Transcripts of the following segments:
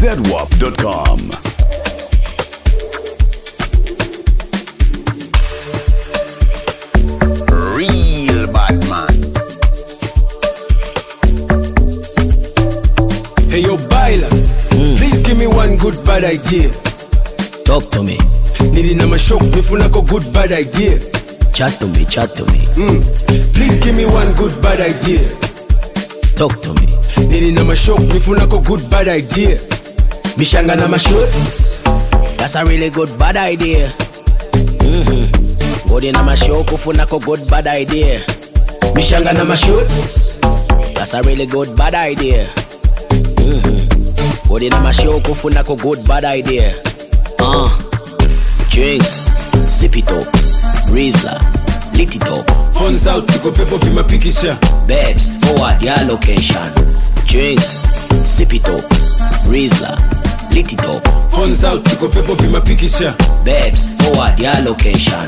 ZWAP.com. Real bad man. Hey yo, Baila, please give me one good bad idea. Talk to me. Nili na mashok nifunako good bad idea. Chat to me, chat to me. Please give me one good bad idea. Talk to me. Nili na mashok nifunako good bad idea. Mishanga na mashots. That's a really good bad idea. Godi na mashoko funako good bad idea. Mishanga na mashots. That's a really good bad idea. Godi na mashoko funako good bad idea. Drink, sip it up, Rizla, lit it up. Phones out, tuko pepo vima pikisha. Babes, forward your location. Drink, sip it up, Rizla, lit it up. Phones out, tuko pepo vima pikisha. Babes, forward your location.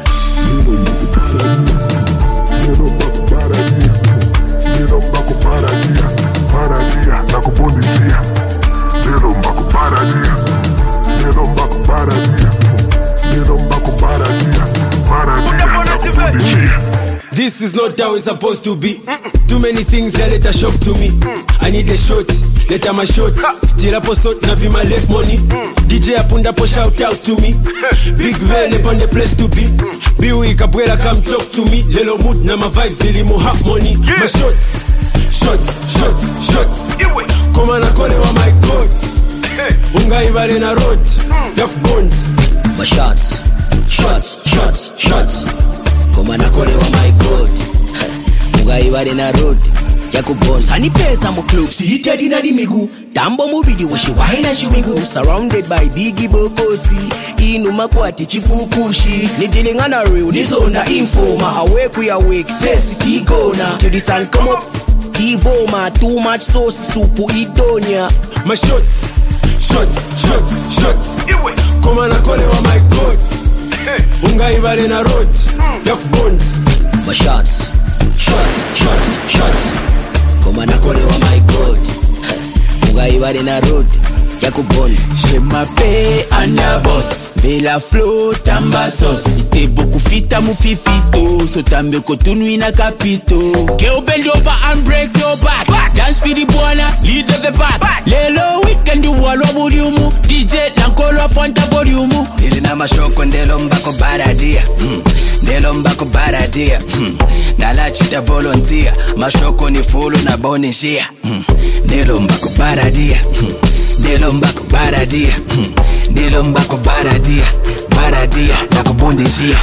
This is not how it's supposed to be. Too many things that let a shock to me. I need a shot, let my shot. Tira postot na vima left money. DJ apunda po shout out to me. Big man upon the place to be. Biwi Cabrera come talk to me. Lelo mood na my vibes ili mo have money. My shots, shots, shots, shots. Come on akole wa my god. Unga ibare na road. Yak bond. My shots, shots, shots, shots. Come on akole wa my god. Unga ibare na road. Yakubonza hani pesa mu club seated in the migu tambo mubidi washi wahina shimigu surrounded by biggie bokosi inu makwati chifukushi nijilingana real nizonda informa awake we awake sesi tigona till the sun come up tivoma too much sauce supu idonya. My shots, shots, shots, shots. Come on akole wa my god. Unga ibare na road. Yak bond. My shots, shots, shots, shots. Come on akole wa my god. Unga ibare na road. Yakubon. Je m'appelle Anna Boss. Vela flow tamba sauce. Ite beaucoup fita mu fifito. So tambe kotunui na kapito. Girl bend over and break your back. Dance for the buana, lead the back. Lelo weekend you wallow volume. DJ nankolo fanta volume. Nili na mashoko ndelo mbako baradia. Ndelo mbako baradia. Nala chita volunteer. Mashoko ni fulu na boni shia. Ndelo mbako baradia. Ndelo mbako baradia. Ndelo mbako baradia. Baradia na kubundishia.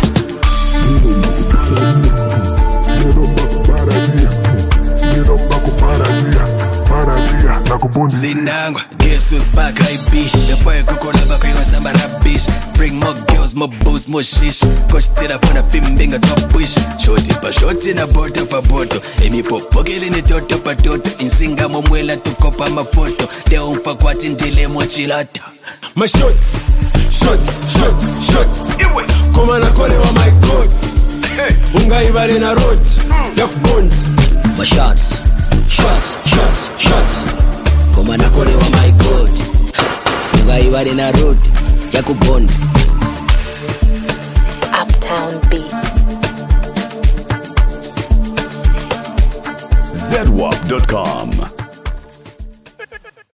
Zindangwa, guess who's back, I bitch. The boy coco lava kwa yon samba rap bitch. Bring more girls, more booze, more shish. Coach tira pona pimbinga top wish. Shorty pa shorty na boto pa boto. Emi popokele ni toto pa toto. Insinga momwela tukopa mapoto. Deo umpa kwa tindile mochilata. My shots, shots, shots, shots. Come on akole wa my god. Unga ibare na road. Yak bond. My shots, shots, shots, shots. Come on akole wa my god. Unga ibare na road. Yakubond. Uptown Beats. ZWAP.com.